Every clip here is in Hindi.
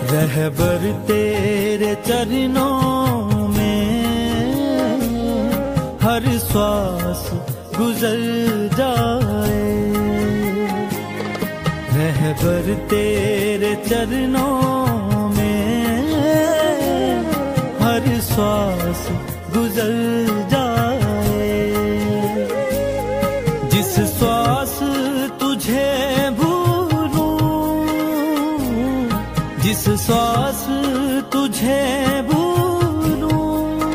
रहबर तेरे चरणों में हर श्वास गुजर जाए। रहबर तेरे चरणों में हर श्वास गुजर जाए। जिस श्वास तुझे जिस श्वास तुझे भूलूं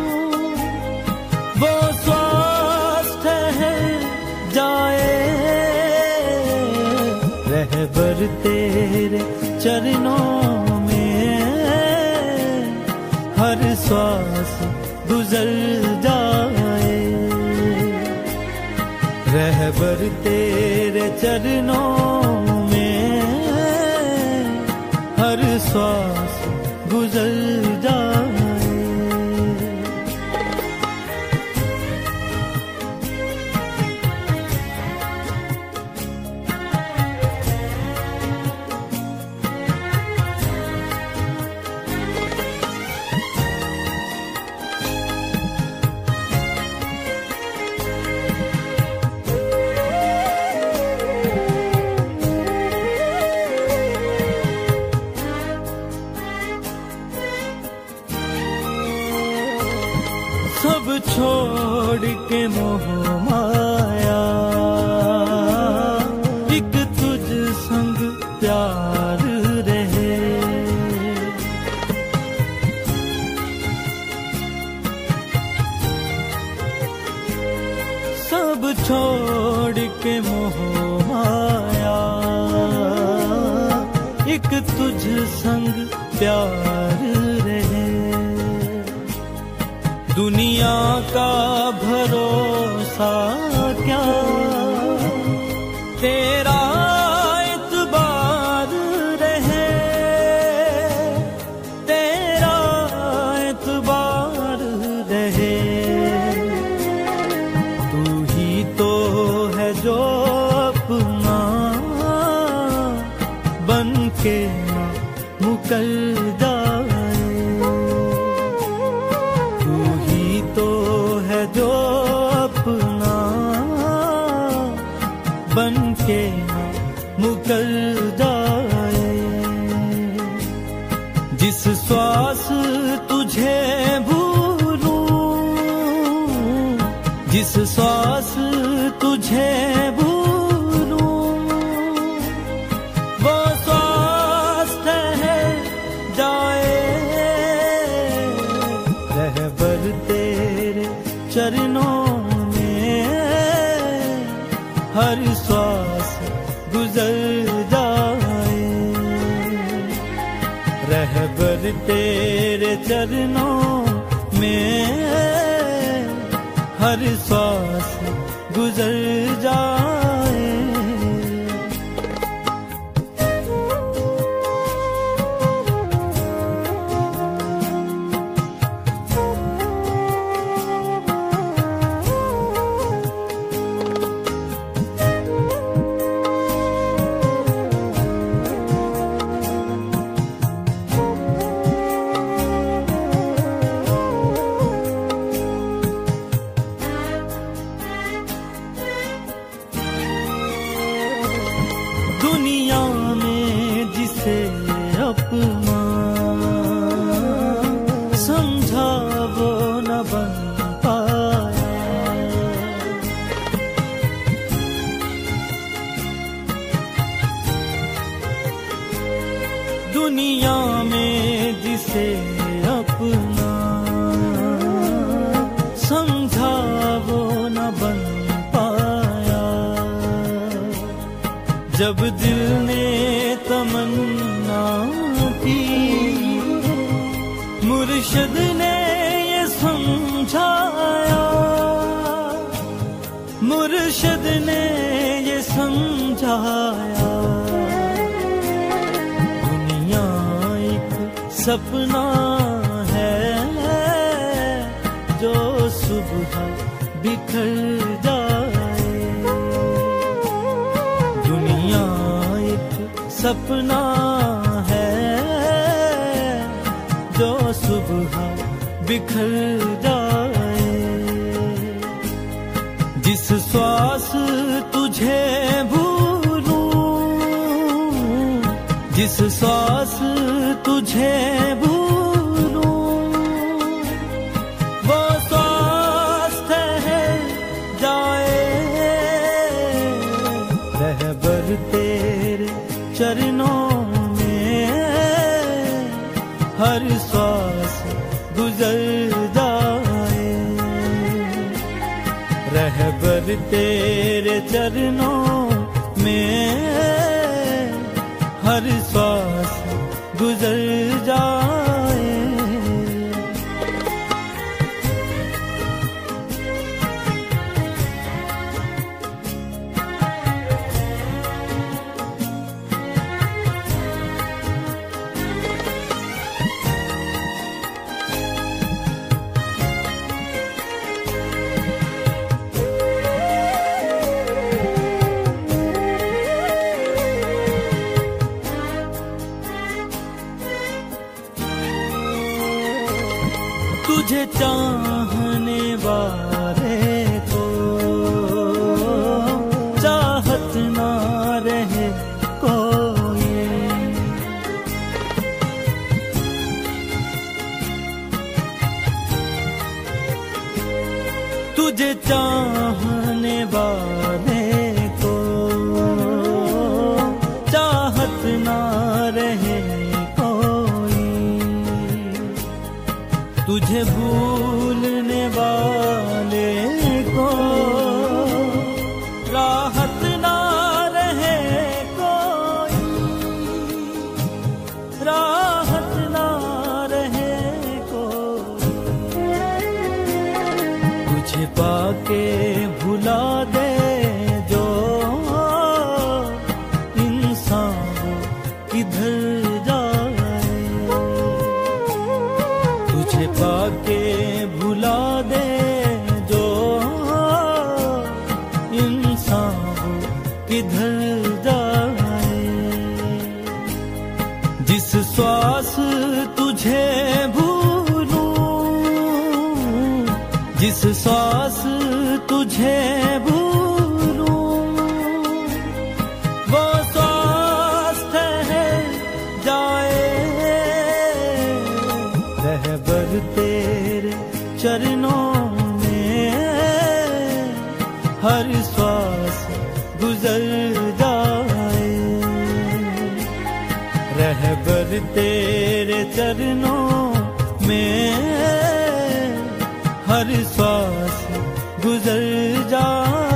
वो श्वास ठहर जाए। रहबर तेरे चरणों में हर श्वास गुजर जाए। रहबर तेरे चरणों में हर श्वास गुजर जाए। सब छोड़ के मोह माया एक तुझ संग प्यार रहे। सब छोड़ के मोह माया एक तुझ संग प्यार रहे। दुनिया का भरोसा क्या तेरा एतबार रहे। तेरा एतबार रहे। तू ही तो है जो अपना बन के ना मुकर जाए। जो अपना बन के ना मुकर जाए। जिस श्वास तुझे भूलूं जिस श्वास तुझे भूलूं वो श्वास ठहर जाए। रहबर तेरे चरणों में हर श्वास गुजर जाए। रहबर तेरे चरणों में हर श्वास गुजर जाए। दुनिया में जिसे अपना समझा वो न बन पाया। दुनिया में जिसे अपना समझा वो न बन पाया। जब दिल ने तमन्ना की मुर्शिद ने ये समझाया। मुर्शिद ने ये समझाया। दुनिया एक सपना है जो सुबह बिखर जाए। दुनिया एक सपना है जो सुबह बिखर जाए। जिस श्वास तुझे भूलूं, जिस श्वास तुझे भूलूं, वो श्वास ठहर जाए। रहबर तेरे चरणों में हर श्वास गुजर जाए। रहबर तेरे चरणों में हर श्वास गुजर जाए। तुझे चाहने वाले को चाहत ना रहे कोई। तुझे चाहने वाले को चाहत ना रहे कोई। तुझे भूलने वाले को राहत ना रहे कोई, राहत ना रहे कोई। तुझे पाके भुला दे जो इंसान किधर पाके भुला दे जो इंसान किधर जाए। जिस श्वास तुझे भूलूं, जिस श्वास तुझे भूलूं, वो श्वास ठहर जाए। रहबर तेरे चरणों में हर श्वास गुजर जाए। रहबर तेरे चरणों में हर श्वास गुजर जाए।